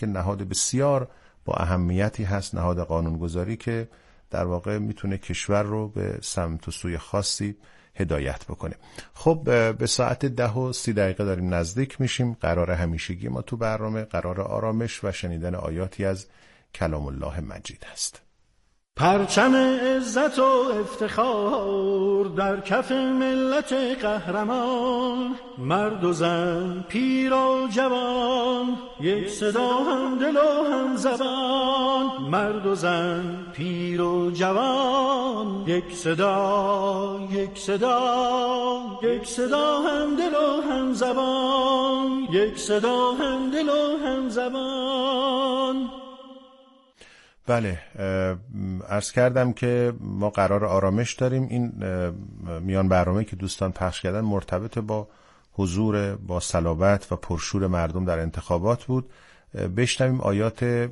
که نهاد بسیار با اهمیتی هست، نهاد قانونگذاری که در واقع میتونه کشور رو به سمت و سوی خاصی هدایت بکنه. خب به ساعت 10:30 داریم نزدیک میشیم. قرار همیشگی ما تو برنامه قرار آرامش و شنیدن آیاتی از کلام الله مجید هست. پرچم عزت و افتخار در کف ملت قهرمان، مرد و زن پیر و جوان یک صدا هم دل و هم زبان، مرد و زن پیر و جوان یک صدا یک صدا یک صدا هم دل و هم زبان، یک صدا هم دل و هم زبان. بله، عرض کردم که ما قرار آرامش داریم. این میان برنامه که دوستان پخش کردن مرتبط با حضور با صلابت و پرشور مردم در انتخابات بود. بشنویم آیات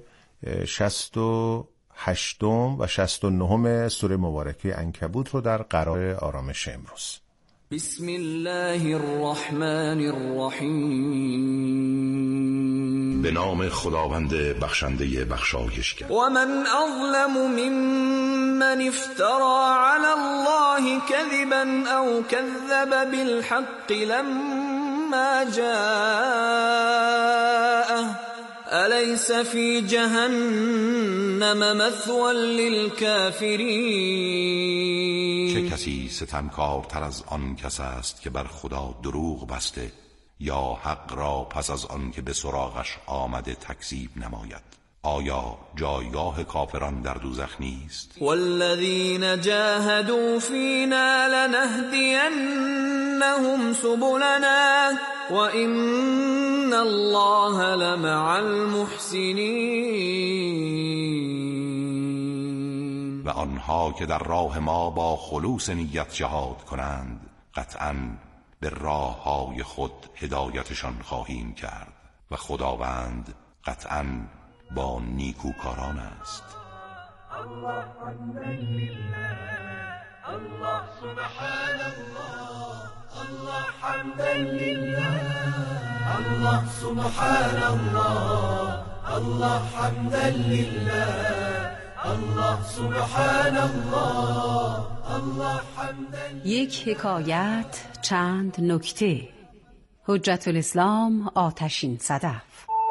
68 و 69 سوره مبارکه عنکبوت رو در قرار آرامش امروز. بسم الله الرحمن الرحیم. به نام خداوند بخشنده بخشایشگر. و من اظلم ممن افترى علی الله کذبا او کذب بالحق لما جاءه الیس فی جهنم مثوى للکافرین. چه کسی ستمکارتر از آن کس است که بر خدا دروغ بسته یا حق را پس از آن که به سراغش آمده تکذیب نماید. آیا جایگاه کافران در دوزخ نیست؟ والذین جاهدوا فینا لنهدینهم سبلنا وان الله لمع المحسنین. و آنها که در راه ما با خلوص نیت جهاد کنند قطعاً به راه های خود هدایتشان خواهیم کرد و خداوند قطعاً با نیکوکاران است. الله حمدا لله، الله سبحان الله، الله حمدا لله، الله سبحان الله، الله حمدا لله، الله سبحان الله، الله حمدا. یک حکایت، چند نکته. حجت الاسلام آتشین صدف.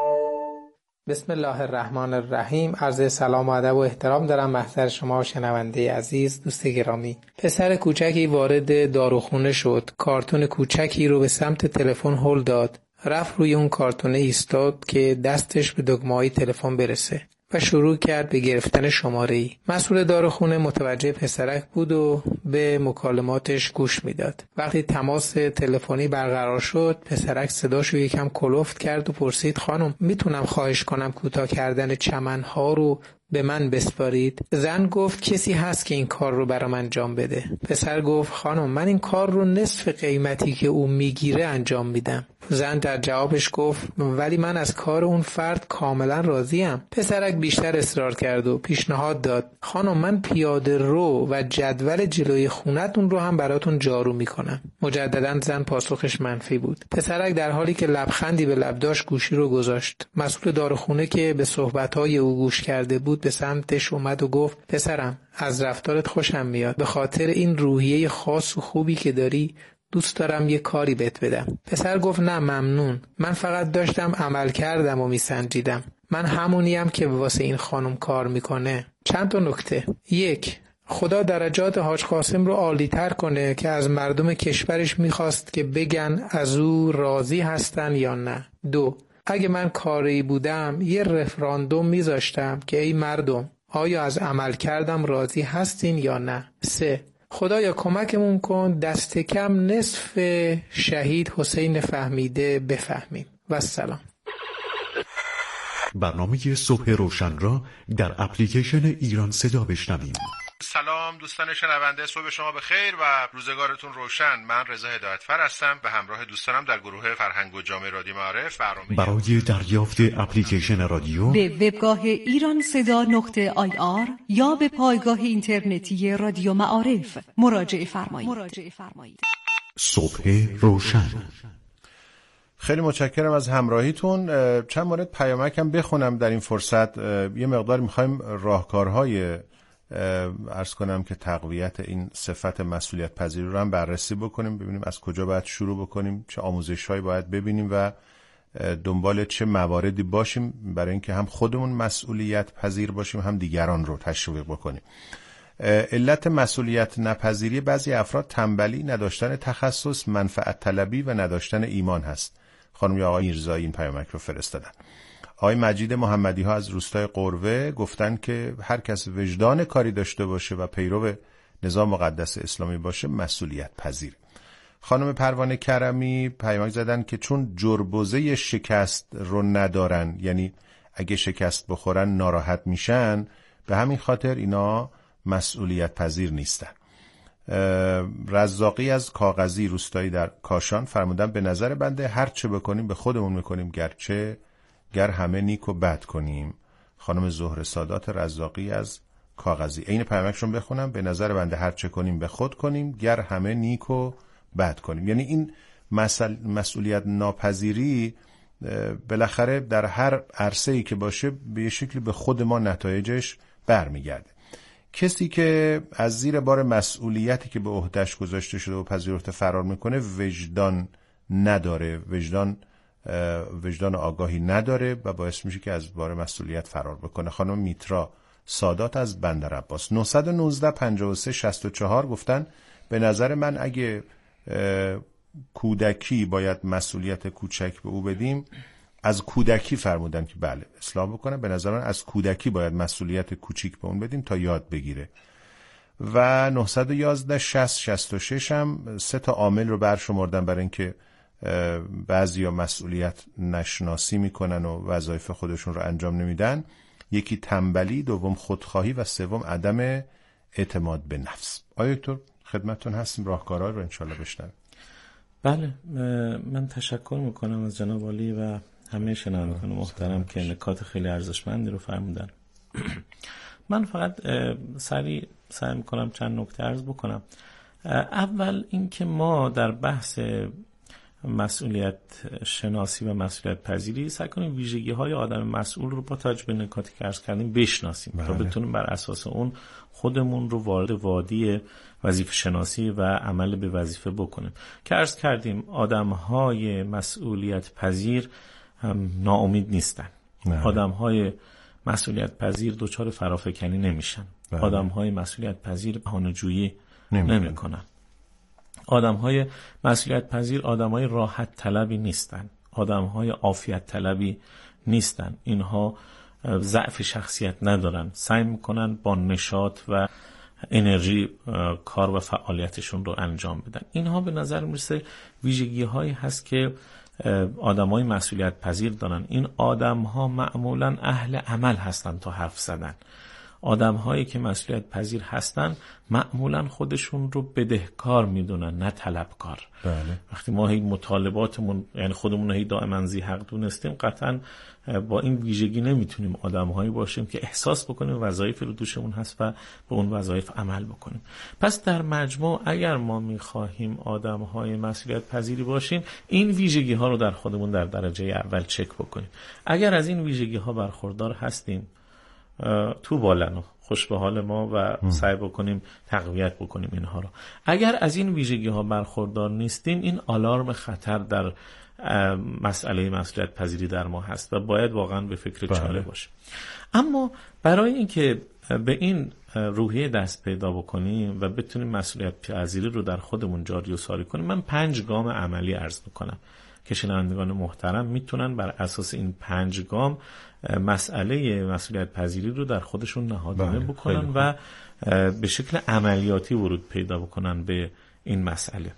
بسم الله الرحمن الرحیم. عرض سلام و ادب و احترام دارم محضر شما شنونده عزیز، دوست گرامی. پسر کوچکی وارد داروخونه شد. کارتون کوچکی رو به سمت تلفن هل داد. رفت روی اون کارتونه ایستاد که دستش به دکمه‌های تلفن برسه و شروع کرد به گرفتن شماره‌ای. مسئول داروخونه متوجه پسرک بود و به مکالماتش گوش میداد. وقتی تماس تلفنی برقرار شد، پسرک صداشو یکم کلفت کرد و پرسید خانم میتونم خواهش کنم کوتاه کردن چمن‌ها رو به من بسپارید؟ زن گفت کسی هست که این کار رو برام انجام بده. پسر گفت خانم من این کار رو نصف قیمتی که او میگیره انجام میدم. زن در جوابش گفت ولی من از کار اون فرد کاملا راضیم. پسرک بیشتر اصرار کرد و پیشنهاد داد خانم من پیاده رو و جدول جلوی خونتون رو هم براتون جارو میکنم. مجددا زن پاسخش منفی بود. پسرک در حالی که لبخندی به لب داشت گوشی رو گذاشت. مسئول داروخونه که به صحبت‌های او گوش کرده بود به سمتش اومد و گفت پسرم از رفتارت خوشم میاد. به خاطر این روحیه خاص و خوبی که داری دوست دارم یه کاری بهت بدم. پسر گفت نه ممنون، من فقط داشتم عمل کردم و میسنجیدم. من همونیم که واسه این خانم کار میکنه. چند تا نکته. 1. خدا درجات حاج قاسم رو عالی تر کنه که از مردم کشورش میخواست که بگن از او راضی هستن یا نه. 2. اگه من کاری بودم یه رفراندوم میذاشتم که ای مردم آیا از عمل کردم راضی هستین یا نه. 3. خدایا کمکمون کن دست کم نصف شهید حسین فهمیده بفهمیم. و سلام. برنامه صبح روشن را در اپلیکیشن ایران صدا بشنویم. سلام دوستان شنونده، صبح شما بخیر و روزگارتون روشن. من رضا هدایتفر هستم به همراه دوستانم در گروه فرهنگ و جامعه رادیو معارف برای دریافت اپلیکیشن رادیو به وبگاه ایرانصدا.ir یا به پایگاه اینترنتی رادیو معارف مراجعه فرمایید. صبح روشن. خیلی متشکرم از همراهیتون. چند مورد پیامک هم بخونم در این فرصت. یه مقدار میخوایم راهکارهای عرض کنم که تقویت این صفت مسئولیت پذیری رو هم بررسی بکنیم، ببینیم از کجا باید شروع بکنیم، چه آموزش‌هایی باید ببینیم و دنبال چه مواردی باشیم برای اینکه هم خودمون مسئولیت پذیر باشیم هم دیگران رو تشویق بکنیم. علت مسئولیت نپذیری بعضی افراد تنبلی، نداشتن تخصص، منفعت طلبی و نداشتن ایمان هست. خانم یا آقای میرزایی این پیامک رو فرستادن. آقای مجید محمدی ها از روستای قروه گفتن که هر کس وجدان کاری داشته باشه و پیرو نظام مقدس اسلامی باشه مسئولیت پذیر. خانم پروانه کرمی پیامک زدن که چون جربوزه شکست رو ندارن، یعنی اگه شکست بخورن ناراحت میشن، به همین خاطر اینا مسئولیت پذیر نیستن. رزاقی از کاغذی روستایی در کاشان فرمودن به نظر بنده هر چه بکنیم به خودمون میکنیم گر همه نیک و بد کنیم. خانم زهره سادات رزاقی از کاغذی. این پیامکشون بخونم، به نظر بنده هر چه کنیم به خود کنیم گر همه نیک و بد کنیم. یعنی این مسئولیت ناپذیری بالاخره در هر عرصه‌ای که باشه به یه شکلی به خود ما نتایجش برمیگرده. کسی که از زیر بار مسئولیتی که به عهده‌اش گذاشته شده و پذیرفته فرار میکنه وجدان نداره، وجدان آگاهی نداره و باعث میشه که از بار مسئولیت فرار بکنه. خانم میترا سادات از بندر عباس 919 53 64 گفتن به نظر من اگه کودکی باید مسئولیت کوچک به او بدیم، از کودکی فرمودن که بله اصلاح بکنه، به نظر من از کودکی باید مسئولیت کوچیک به اون بدیم تا یاد بگیره. و 911 60 66 هم 3 عامل رو برشمردن برای اینکه بعضیا مسئولیت نشناسی میکنن و وظایف خودشون رو انجام نمیدن. یکی تنبلی، دوم خودخواهی و سوم عدم اعتماد به نفس. آقای دکتر خدمتتون هستیم، راهکارها رو انشالله بشنویم. بله، من تشکر میکنم از جناب عالی و همه شنوندگان محترم که نکات خیلی ارزشمندی رو فرمودن. من فقط سعی میکنم چند نکته عرض بکنم. اول اینکه ما در بحث مسئولیت شناسی و مسئولیت پذیری سعی کنیم ویژگی های آدم مسئول رو با توجه به نکاتی که عرض کردیم بشناسیم تا بتونیم بر اساس اون خودمون رو وارد وادی وظیفه شناسی و عمل به وظیفه بکنیم. که عرض کردیم آدم های مسئولیت پذیر ناامید نیستن. آدم های مسئولیت پذیر دچار فرافکنی نمیشن. آدم های مسئولیت پذیر بهانه‌جویی نمیکنن. آدم‌های مسئولیت پذیر آدم‌های راحت طلبی نیستن، آدم‌های عافیت طلبی نیستن. اینها ضعف شخصیت ندارن، سعی میکنن با نشاط و انرژی کار و فعالیتشون رو انجام بدن. اینها به نظر میرسه ویژگی‌هایی هست که آدم‌های مسئولیت پذیر دارن. این آدم‌ها معمولاً اهل عمل هستن تا حرف زدن. آدم‌هایی که مسئولیت پذیر هستن معمولاً خودشون رو بدهکار میدونن نه طلبکار. بله. وقتی ما هی مطالباتمون یعنی خودمون هی دائما ذی حق دونستیم، قطعاً با این ویژگی نمیتونیم آدم‌هایی باشیم که احساس بکنیم وظایفی رو دوشمون هست و به اون وظایف عمل بکنیم. پس در مجموع اگر ما می‌خواهیم آدم‌های مسئولیت پذیری باشیم، این ویژگی‌ها رو در خودمون در درجه اول چک بکنیم. اگر از این ویژگی‌ها برخوردار هستیم، تو بالن و خوش به حال ما و سعی بکنیم تقویت بکنیم اینها رو. اگر از این ویژگی ها برخوردار نیستیم، این آلارم خطر در مسئله مسئولیت پذیری در ما هست و باید واقعا به فکر چاره باشیم. اما برای اینکه به این روحیه دست پیدا بکنیم و بتونیم مسئولیت پذیری رو در خودمون جاری و ساری کنیم، من 5 گام عملی عرض میکنم که شنوندگان محترم میتونن بر اساس این 5 گام مسئله مسئولیت پذیری رو در خودشون نهادینه بکنن و به شکل عملیاتی ورود پیدا بکنن به این مسئله.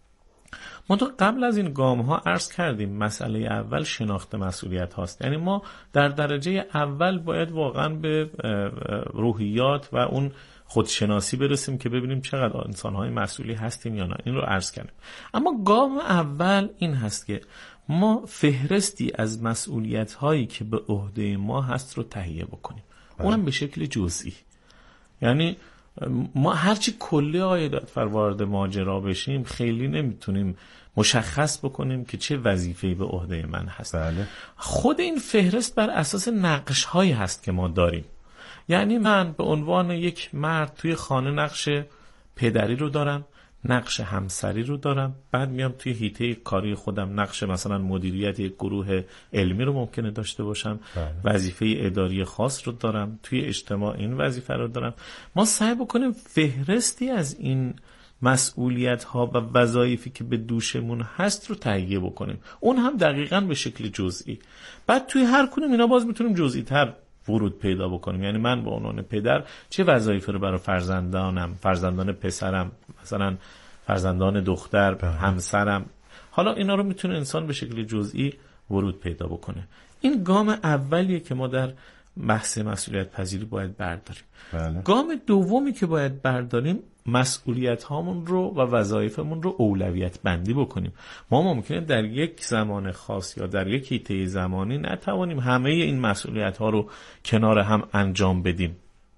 ما قبل از این گام ها عرض کردیم مسئله اول شناخت مسئولیت هاست. یعنی ما در درجه اول باید واقعا به روحیات و اون خودشناسی برسیم که ببینیم چقدر انسان‌های مسئولی هستیم یا نه. این رو عرض کردیم. اما گام اول این هست که ما فهرستی از مسئولیت‌هایی که به عهده ما هست رو تهیه بکنیم. اونم به شکل جزئی. یعنی ما هرچی کلی عایدات وارد ماجرا بشیم خیلی نمیتونیم مشخص بکنیم که چه وظیفه‌ای به عهده من هست. بله. خود این فهرست بر اساس نقش‌هایی هست که ما داریم. یعنی من به عنوان یک مرد توی خانه نقش پدری رو دارم، نقش همسری رو دارم، بعد میام توی حیطه کاری خودم نقش مثلا مدیریت یک گروه علمی رو ممکنه داشته باشم، وظیفه اداری خاص رو دارم، توی اجتماع این وظیفه رو دارم. ما سعی بکنیم فهرستی از این مسئولیت ها و وظایفی که به دوشمون هست رو تهیه بکنیم، اون هم دقیقاً به شکل جزئی. بعد توی هر کدوم اینا باز میتونیم جزئی تر ورود پیدا بکنیم. یعنی من به عنوان پدر چه وظایفی رو برای فرزندانم، فرزندان پسرم، مثلا فرزندان دختر، همسرم، حالا اینا رو میتونه انسان به شکل جزئی ورود پیدا بکنه. این گام اولیه که ما در بحث مسئولیت پذیری باید برداریم. بله. گام دومی که باید برداریم مسئولیت هامون رو و وظایفمون رو اولویت بندی بکنیم. ما ممکنه در یک زمان خاص یا در یک حیطه زمانی نتوانیم همه این مسئولیت ها رو کنار هم انجام بدیم.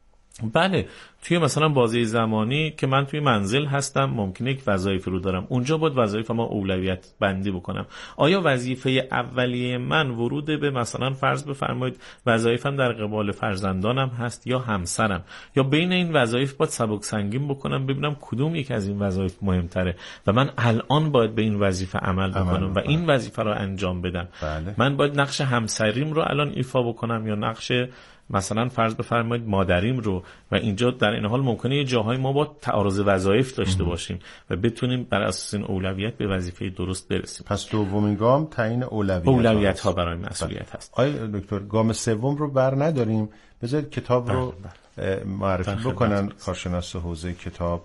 بله، توی مثلا بازه زمانی که من توی منزل هستم ممکنه یک وظایفی رو دارم، اونجا باید وظایف ما اولویت بندی بکنم. آیا وظیفه اولیه من ورود به مثلا فرض بفرمایید وظایفم در قبال فرزندانم هست یا همسرم، یا بین این وظایف باید سبک سنگین بکنم ببینم کدوم یک از این وظایف مهمتره و من الان باید به این وظیفه عمل بکنم و این وظیفه رو انجام بدم. بله. من باید نقش همسریم رو الان ایفا بکنم یا نقش مثلا فرض بفرمایید مادریم رو، و اینجا در این حال ممکنه یه جاهای ما با تعارض وظایف داشته باشیم و بتونیم بر اساس این اولویت به وظیفه درست برسیم. پس دومین گام تعیین اولویت ها برای مسئولیت هست. آیا دکتر گام سوم رو بر نداریم؟ بذارید کتاب رو معرفی بکنن کارشناس حوزه کتاب.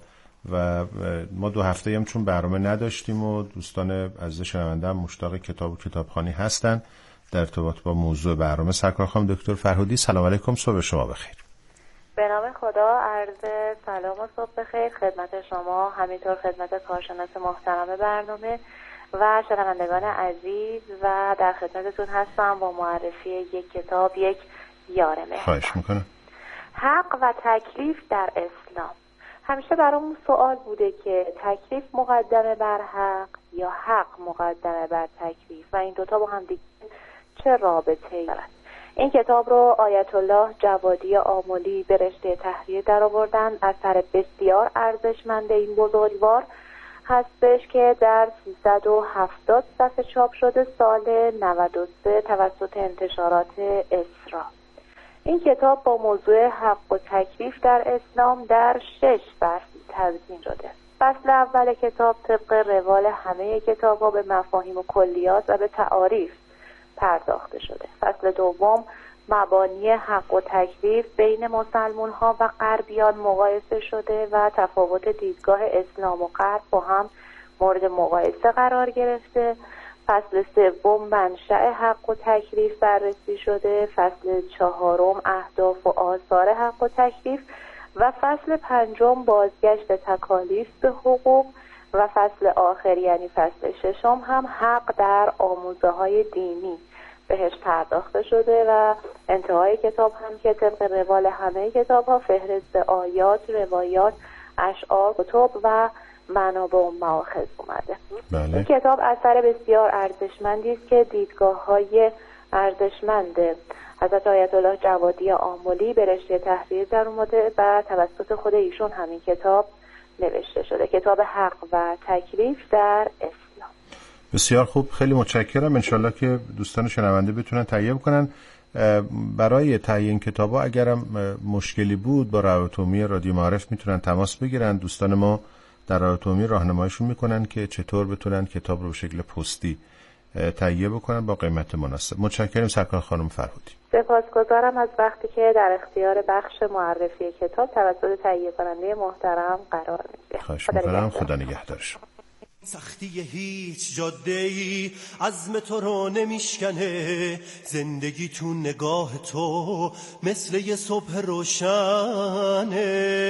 و ما 2 هفته هم چون برنامه نداشتیم و دوستان عزیز شنونده هم مشتاق کتاب و کتابخوانی هستن در ارتباط با موضوع برنامه. سرکار خانم دکتر فرهودی، سلام علیکم، صبح شما بخیر. به نام خدا، عرض سلام و صبح بخیر خدمت شما، همینطور خدمت کارشناس محترم برنامه و شنوندگان عزیز، و در خدمتتون هستم با معرفی یک کتاب، یک یار مهربان. خواهش میکنم. حق و تکلیف در اسلام. همیشه برامون سوال بوده که تکلیف مقدمه بر حق یا حق مقدمه بر تکلیف و این دوتا با هم دیگه چه رابطه‌ای دارن؟ این کتاب رو آیت الله جوادی آملی به رشته تحریر در آوردن. اثر بسیار ارزشمند این بزرگوار هستش که در 370 صفحه چاپ شده سال 93 توسط انتشارات اسرا. این کتاب با موضوع حق و تکلیف در اسلام در 6 فصل تقسیم شده. فصل اول کتاب طبق روال همه کتاب‌ها به مفاهیم و کلیات و به تعاریف پرداخته شده. فصل دوم مبانی حق و تکلیف بین مسلمان‌ها و غربیان مقایسه شده و تفاوت دیدگاه اسلام و غرب با هم مورد مقایسه قرار گرفته. فصل سوم منشأ حق و تکلیف بررسی شده. فصل چهارم اهداف و آثار حق و تکلیف و فصل پنجم بازگشت تکالیف به حقوق و فصل آخر یعنی فصل ششم هم حق در آموزه‌های دینی بهش پرداخته شده و انتهای کتاب هم که طبق روال همه کتاب‌ها فهرست آیات، روایات، اشعار، کتب و منابع و مآخذ اومده. بله. این کتاب اثر بسیار ارزشمندی است که دیدگاه‌های ارزشمند حضرت آیت الله جوادی آملی به رشته تحریر در اومده و توسط خود ایشون همین کتاب نوشته شده. کتاب حق و تکلیف در اسلام. بسیار خوب، خیلی متشکرم. انشالله که دوستان شنونده بتونن تهیه بکنن. برای تهیه این کتابا اگرم مشکلی بود با روابط عمومی رادیو معارف میتونن تماس بگیرن. دوستان ما در روابط عمومی راهنماییشون میکنن که چطور بتونن کتاب رو به شکل پستی تهیه بکنن با قیمت مناسب. متشکرم سرکار خانم فرهودی. سپاسگزارم از وقتی که در اختیار بخش معرفی کتاب توسط تهیه کننده محترم قرار میدید. خواهش میکنم. خدا نگهدار شما. سختی هیچ جاده‌ای عزم تو رو نمیشکنه، زندگی تو نگاه تو مثل یه صبح روشنه.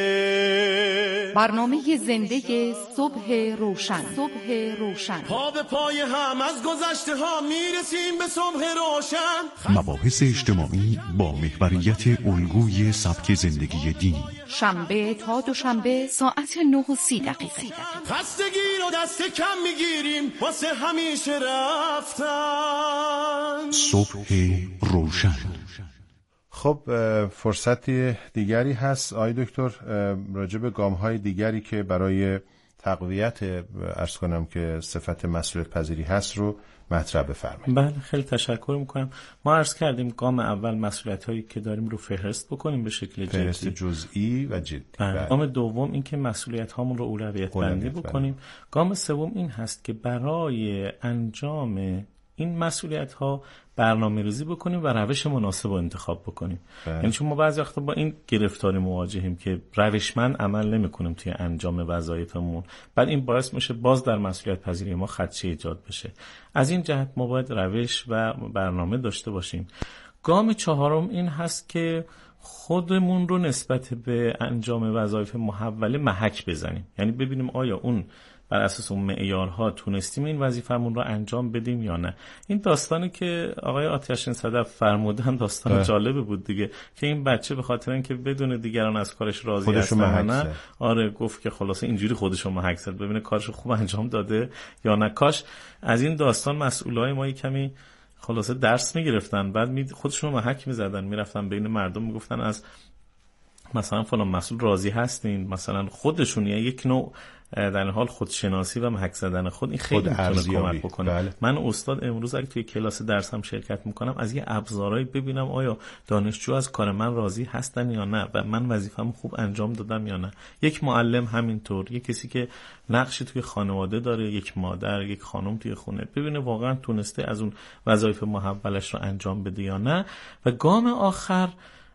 برنامه زنده صبح روشن. صبح روشن. پا به پای هم از گذشته ها میرسیم به صبح روشن. مباحث اجتماعی با محوریت الگوی سبک زندگی دینی. شنبه تا دوشنبه ساعت 9:30. خستگی رو دست کم میگیریم واسه همیشه رفتن. صبح روشن. خب فرصتی دیگری هست آقای دکتر راجع به گام‌های دیگری که برای تقویت عرض کنم که صفت مسئولیت پذیری هست رو مطرح بفرمایید. بله خیلی تشکر میکنم. ما عرض کردیم گام اول مسئولیت هایی که داریم رو فهرست بکنیم به شکل فهرست جزئی و جدی. گام دوم این که مسئولیت هامون رو اولویت بندی بکنیم. گام سوم این هست که برای انجام این مسئولیت ها برنامه‌ریزی بکنیم و روش مناسب رو انتخاب بکنیم. یعنی چون ما بعضی وقتا با این گرفتاری مواجهیم که روشمند عمل نمی‌کنیم توی انجام وظایفمون، بعد این باعث میشه باز در مسئولیت پذیری ما خدشه ایجاد بشه. از این جهت ما باید روش و برنامه داشته باشیم. گام چهارم این هست که خودمون رو نسبت به انجام وظایف محوله محک بزنیم، یعنی ببینیم آیا اون بر اساس اون معیارها تونستیم این وظیفمون رو انجام بدیم یا نه. این داستانی که آقای آتشین صدف فرمودن داستان جالبی بود دیگه، که این بچه به خاطر اینکه بدون دیگران از کارش راضی هستن نه، آره گفت که خلاصه اینجوری خودشو محک زد ببینه کارشو خوب انجام داده یا نه. کاش از این داستان مسئولای ما کمی خلاصه درس میگرفتن، بعد خودشون رو محک میزدن، میرفتن بین مردم میگفتن از مثلا فلان مسئول راضی هستین، مثلا خودشون یا یک نوع در حال خودشناسی و محک زدن خود این خیلی میتونه کمک بکنه. بله. من استاد امروز اگه توی کلاس درسم شرکت میکنم از یه ابزارهایی ببینم آیا دانشجو از کار من راضی هستن یا نه و من وظیفه‌مو خوب انجام دادم یا نه. یک معلم همینطور، یک کسی که نقشی توی خانواده داره، یک مادر، یک خانم توی خونه، ببینه واقعا تونسته از اون وظایف محولش رو انجام بده یا نه. و گام آخر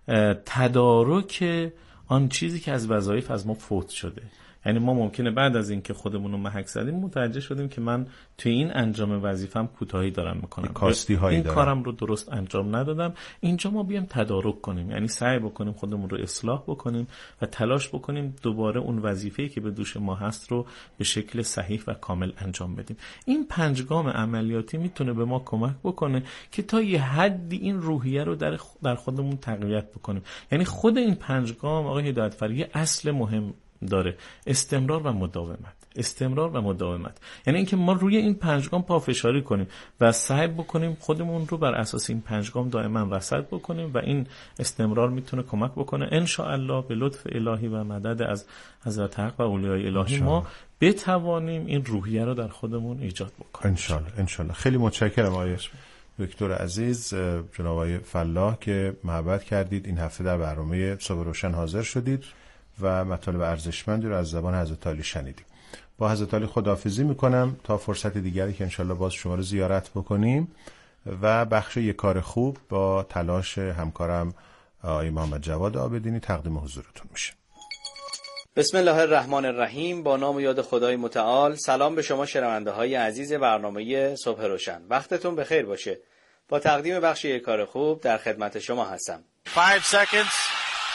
تدارک آن چیزی که از وظایف از ما فوت شده. یعنی ما ممکنه بعد از اینکه خودمون رو محک زدیم متوجه شدیم که من توی این انجام وظیفه‌م کوتاهی دارم میکنم، این کارم رو درست انجام ندادم. اینجا ما بیام تدارک کنیم، یعنی سعی بکنیم خودمون رو اصلاح بکنیم و تلاش بکنیم دوباره اون وظیفه‌ای که به دوش ما هست رو به شکل صحیح و کامل انجام بدیم. این 5 گام عملیاتی میتونه به ما کمک بکنه که تا یه حدی این روحیه رو در خودمون تقویت بکنیم. یعنی خود این 5 گام آقای هدایتفر یه اصل مهم داره: استمرار و مداومت. استمرار و مداومت یعنی اینکه ما روی این 5 گام پافشاری کنیم و سعی بکنیم خودمون رو بر اساس این 5 گام دائما رصد بکنیم و این استمرار میتونه کمک بکنه ان شاء الله به لطف الهی و مدد از حضرت حق و اولیای الهی ما بتوانیم این روحیه رو در خودمون ایجاد بکنیم ان شاء الله. خیلی متشکرم آقای دکتر عزیز، جناب آقای فلاح که محبت کردید این هفته در برنامه صبح روشن حاضر شدید و مطالب ارزشمندی رو از زبان حضرت عالی شنیدیم. با حضرت عالی خداحافظی میکنم تا فرصت دیگری که انشالله باز شما رو زیارت بکنیم و بخش یک کار خوب با تلاش همکارم آقای محمد جواد عابدینی تقدیم حضورتون میشه. بسم الله الرحمن الرحیم. با نام و یاد خدای متعال. سلام به شما شنونده های عزیز برنامه صبح روشن. وقتتون بخیر باشه. با تقدیم بخش یک کار خوب در خدمت شما هستم. 5 seconds.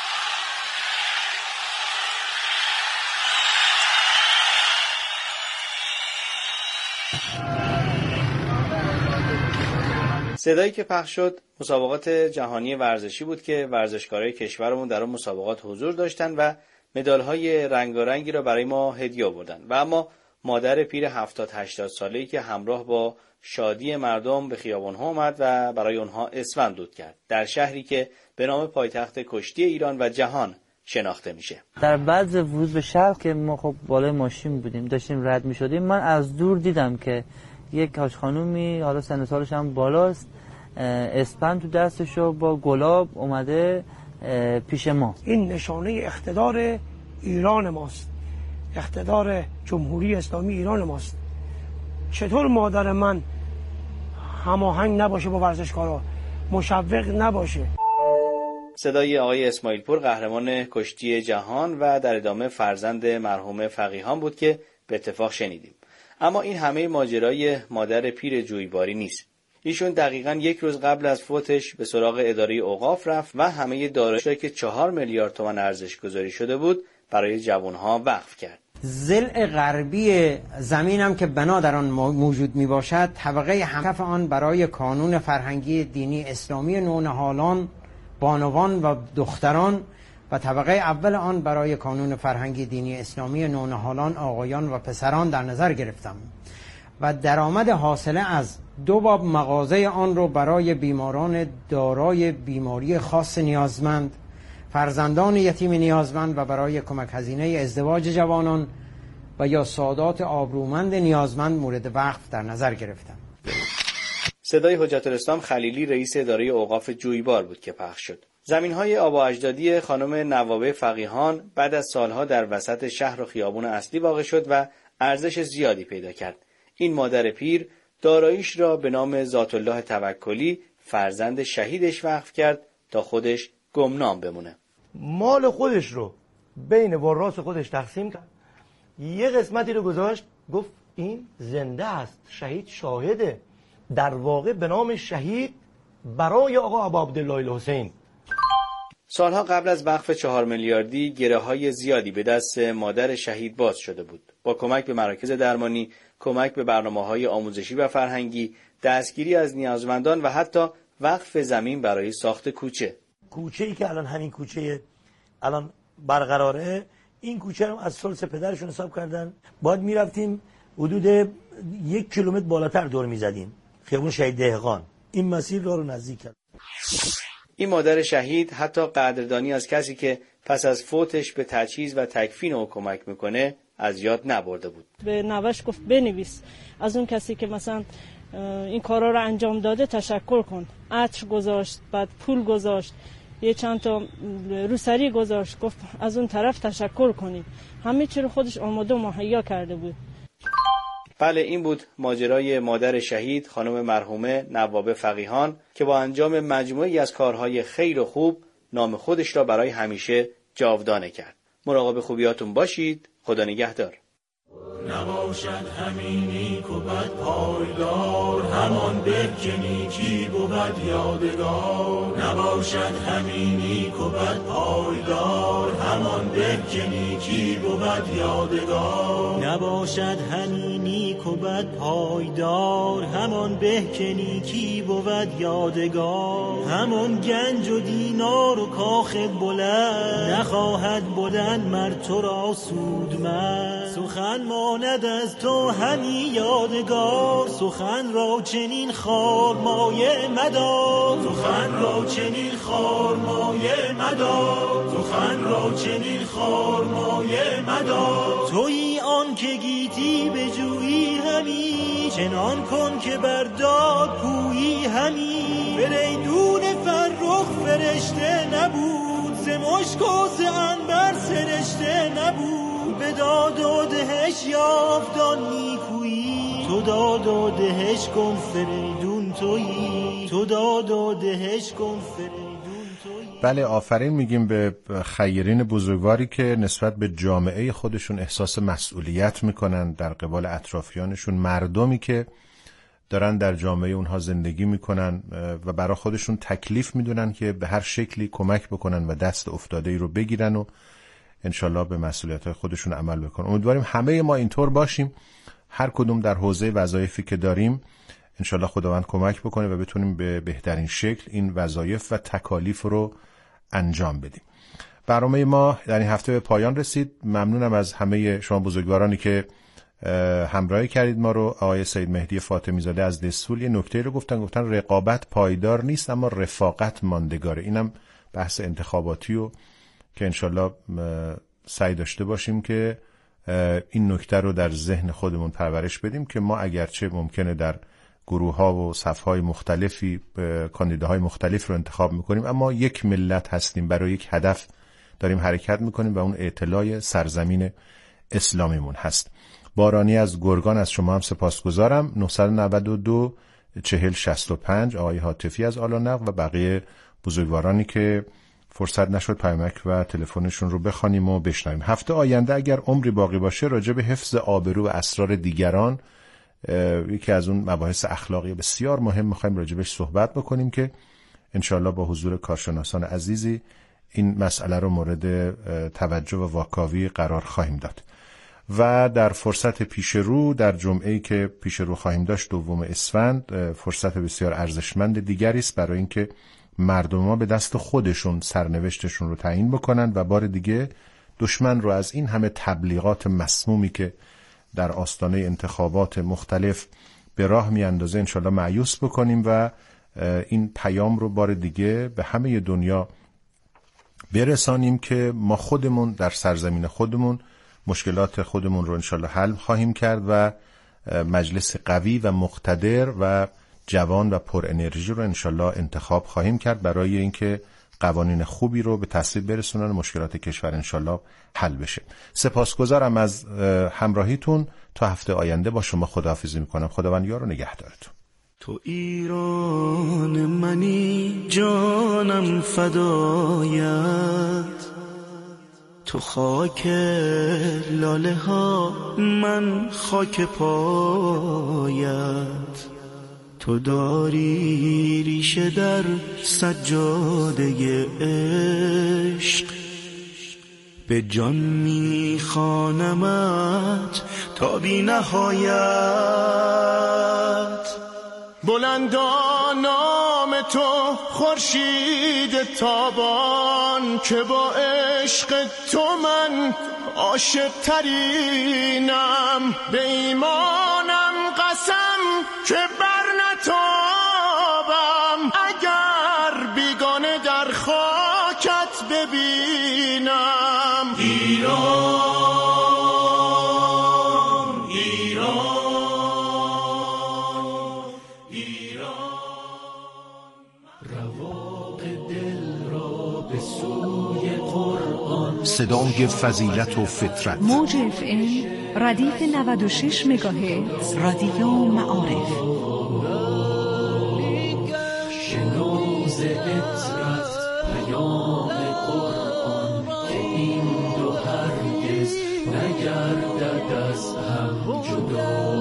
صدایی که پخش شد مسابقات جهانی ورزشی بود که ورزشکارای کشورمون در اون مسابقات حضور داشتن و مدال‌های رنگارنگی را برای ما هدیه آوردن. و اما مادر پیر 70-80 ساله‌ای که همراه با شادی مردم به خیابان‌ها آمد و برای اونها اسفند دود کرد در شهری که به نام پایتخت کشتی ایران و جهان شناخته میشه. در بعض ورود به شهر که ما خب بالای ماشین بودیم داشتیم رد می‌شدیم، من از دور دیدم که یک کاش خانومی حالا سن سالش هم بالاست اسپند تو دستشو با گلاب اومده پیش ما. این نشانه اقتدار ایران ماست، اقتدار جمهوری اسلامی ایران ماست. چطور مادر من هماهنگ نباشه با ورزشکارا، مشوق نباشه؟ صدای آقای اسماعیل پور قهرمان کشتی جهان و در ادامه فرزند مرحوم فقیهان بود که به اتفاق شنیدیم. اما این همه ماجرای مادر پیر جویباری نیست. ایشون دقیقاً 1 روز قبل از فوتش به سراغ اداره اوقاف رفت و همه دارایی‌هایی که 4 میلیارد تومان ارزش گذاری شده بود برای جوانها وقف کرد. ضلع غربی زمینم که بنا در آن موجود می باشد، طبقه همکف آن برای کانون فرهنگی دینی اسلامی نونهالان، بانوان و دختران و طبقه اول آن برای کانون فرهنگی دینی اسلامی نونهالان، آقایان و پسران در نظر گرفتم و درآمد حاصله از 2 باب مغازه آن رو برای بیماران دارای بیماری خاص نیازمند، فرزندان یتیم نیازمند و برای کمک هزینه ازدواج جوانان و یا سادات آبرومند نیازمند مورد وقف در نظر گرفتم. صدای حجت الاسلام خلیلی رئیس اداره اوقاف جویبار بود که پخش شد. زمین‌های آبا اجدادی خانم نوابه فقیهان بعد از سالها در وسط شهر و خیابان اصلی واقع شد و ارزش زیادی پیدا کرد. این مادر پیر داراییش را به نام ذات الله توکلی فرزند شهیدش وقف کرد تا خودش گمنام بمونه. مال خودش رو بین وراث خودش تقسیم کرد، یه قسمتی رو گذاشت، گفت این زنده است، شهید شاهده، در واقع به نام شهید برای آقا ابا عبدالله الحسین. سالها قبل از وقف 4 میلیاردی گره‌های زیادی به دست مادر شهید باز شده بود. با کمک به مراکز درمانی، کمک به برنامه‌های آموزشی و فرهنگی، دستگیری از نیازمندان و حتی وقف زمین برای ساخت کوچه‌ای که الان همین کوچه الان برقراره، این کوچه رو از ثلث پدرشون حساب کردن. باید میرفتیم حدود 1 کیلومتر بالاتر دور میزدیم، خیابون شهید دهقان. این مسیر رو نزدیک کرد. این مادر شهید حتی قدردانی از کسی که پس از فوتش به تجهیز و تکفین او کمک میکنه از یاد نبرده بود. به نوش گفت بنویس، از اون کسی که مثلا این کارا رو انجام داده تشکر کن. عطر گذاشت، بعد پول گذاشت، یه چند تا روسری گذاشت، گفت از اون طرف تشکر کنیم. همه چی رو خودش آماده و مهیا کرده بود. بله، این بود ماجرای مادر شهید خانم مرحومه نوابه فقیهان که با انجام مجموعی از کارهای خیر و خوب نام خودش را برای همیشه جاودانه کرد. مراقب خوبیاتون باشید. خدا نگهدار. نباشد همین نیک و بد پایدار، همان به که نیکی بود یادگار. نباشد همین نیک و بد پایدار، همان به که نیکی بود یادگار. نباشد همین نیک و بد پایدار، همان به که نیکی بود یادگار. همان گنج و دینار و کاخ بلند، نخواهد بودن مر تو را سودمند. سخن ماند از تو همی یادگار، سخن را چنین خار مایه مدار. سخن را چنین خار مایه مدار، سخن را چنین خار مایه مدار. تویی آن که گیتی به جویی همی، چنان کن که برداد پویی همی. فریدون فرخ فرشته نبود، ز مشک و ز عنبر سرشته نبود. به داد و دهش یافتان نیکویی، تو داد و دهش کن فریدون تویی. تو داد و دهش کن فریدون تویی. بله، آفرین میگیم به خیرین بزرگواری که نسبت به جامعه خودشون احساس مسئولیت میکنن در قبال اطرافیانشون، مردمی که دارن در جامعه اونها زندگی میکنن و برای خودشون تکلیف میدونن که به هر شکلی کمک بکنن و دست افتاده‌ای رو بگیرن و انشالله به مسئولیت‌های خودشون عمل بکنن. امیدواریم همه ما اینطور باشیم، هر کدوم در حوزه وظایفی که داریم انشالله خداوند کمک بکنه و بتونیم به بهترین شکل این وظایف و تکالیف رو انجام بدیم. برنامه ما در این هفته به پایان رسید. ممنونم از همه شما بزرگوارانی که همراهی کردید ما رو. آقای سید مهدی فاطمی زاده از دسفول یه نکته رو گفتن رقابت پایدار نیست اما رفاقت ماندگاره. اینم بحث انتخاباتی و که انشالله سعی داشته باشیم که این نکته رو در ذهن خودمون پرورش بدیم که ما اگرچه ممکنه در گروه ها و صف های مختلفی کاندیداهای مختلف رو انتخاب میکنیم، اما یک ملت هستیم، برای یک هدف داریم حرکت میکنیم و اون اعتلاع سرزمین اسلامیمون هست. بارانی از گرگان از شما هم سپاسگزارم. 992 4065 آقای حاتفی از آلانق و بقیه بزرگوارانی که فرصت نشد پیامک و تلفنشون رو بخوانیم و بشنویم. هفته آینده اگر عمری باقی باشه راجع به حفظ آبرو و اسرار دیگران، یکی از اون مباحث اخلاقی بسیار مهم، می‌خوایم راجع بهش صحبت بکنیم که انشالله با حضور کارشناسان عزیزی این مسئله رو مورد توجه و واکاوی قرار خواهیم داد. و در فرصت پیش رو، در جمعه‌ای که پیش رو خواهیم داشت 2 اسفند، فرصت بسیار ارزشمند دیگری است برای اینکه مردم‌ها به دست خودشون سرنوشتشون رو تعیین بکنن و بار دیگه دشمن رو از این همه تبلیغات مسمومی که در آستانه انتخابات مختلف به راه میاندازه انشالله مایوس بکنیم و این پیام رو بار دیگه به همه دنیا برسانیم که ما خودمون در سرزمین خودمون مشکلات خودمون رو انشالله حل خواهیم کرد و مجلس قوی و مقتدر و جوان و پر انرژی رو انشالله انتخاب خواهیم کرد برای اینکه قوانین خوبی رو به تصویب برسونن و مشکلات کشور انشالله حل بشه. سپاسگزارم از همراهیتون. تا هفته آینده با شما خداحافظی میکنم. خداوند یار و نگهدارتون. تو ایران منی جانم فدایت، تو خاک لاله ها من خاک پایت، تو داری ریشه در سجاده عشق، به جان میخوانمت تا بی نهایت. بلندا نام تو خورشید تابان، که با عشق تو من عاشق ترینم، به ایمانم قسم که بر نتابم، اگر بیگانه در خاکت ببینم. ایران رواق دل را به سوی قرآن، صدای فضیلت و فطرت. موج FM ردیف 96 مگاهرتز، رادیو معارف. شنوز عطرت پیام قرآن، که این دو هرگز نگردد از هم جدا.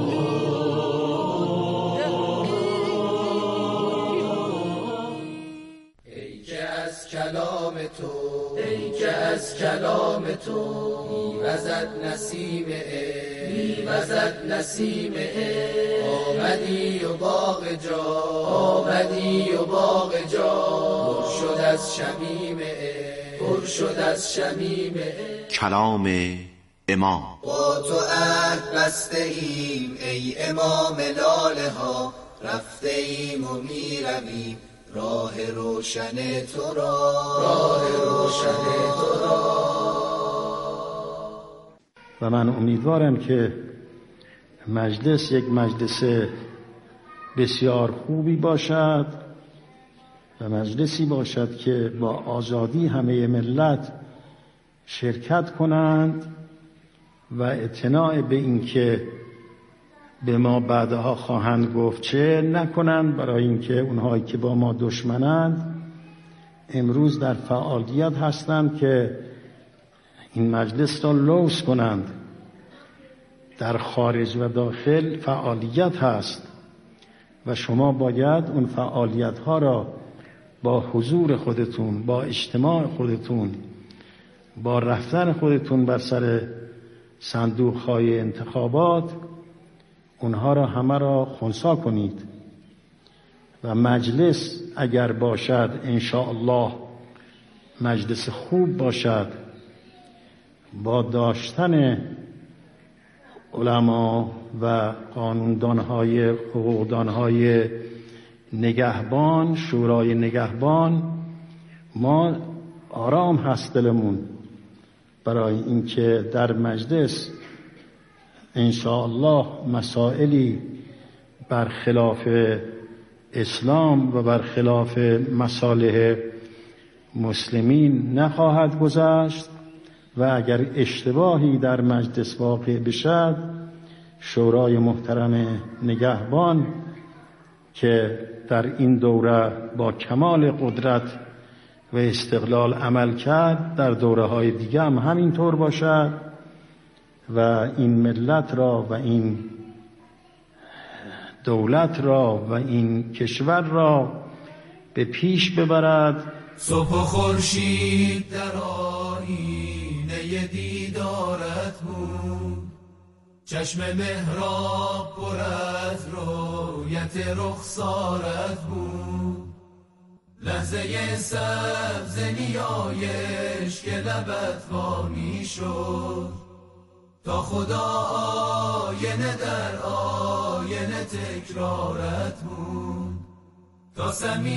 ای که از کلام تو، ای که از کلام تو میوزد نسیم عشق، میوزد نسیم عشق. آمدی و باغ جا، آمدی و باغ جا، پر شد از شمیم عشق، پر شد از شمیم عشق. کلام امام. با تو عهد بسته ایم ای امام لاله ها، رفته ایم و میرویم راه روشن تو را، راه روشن تو را. و من امیدوارم که مجلس یک مجلس بسیار خوبی باشد و مجلسی باشد که با آزادی همه ملت شرکت کنند و اعتناع به این که به ما بعدها خواهند گفت چه نکنند، برای اینکه اونهایی که با ما دشمنند امروز در فعالیت هستند که این مجلس را لوث کنند. در خارج و داخل فعالیت هست و شما باید اون فعالیت ها را با حضور خودتون، با اجتماع خودتون، با رفتن خودتون بر سر صندوق های انتخابات اونها را همه را خنثی کنید و مجلس اگر باشد انشاءالله مجلس خوب باشد، با داشتن علما و قانوندانهای حقوقدانهای نگهبان، شورای نگهبان، ما آرام هست دلمون برای اینکه در مجلس انشاءالله مسائلی برخلاف اسلام و برخلاف مصالح مسلمین نخواهد گذشت و اگر اشتباهی در مجلس واقع بشد شورای محترم نگهبان که در این دوره با کمال قدرت و استقلال عمل کرد در دوره‌های دیگه هم همینطور باشد و این ملت را و این دولت را و این کشور را به پیش ببرد. صبح و خورشید در آینه دیدارت بود، چشم محراب پر از رویت رخسارت بود، لحظه سبز نیایش که لبت وا می شد، تا خدا آینه در آینه تکرارت بود، تا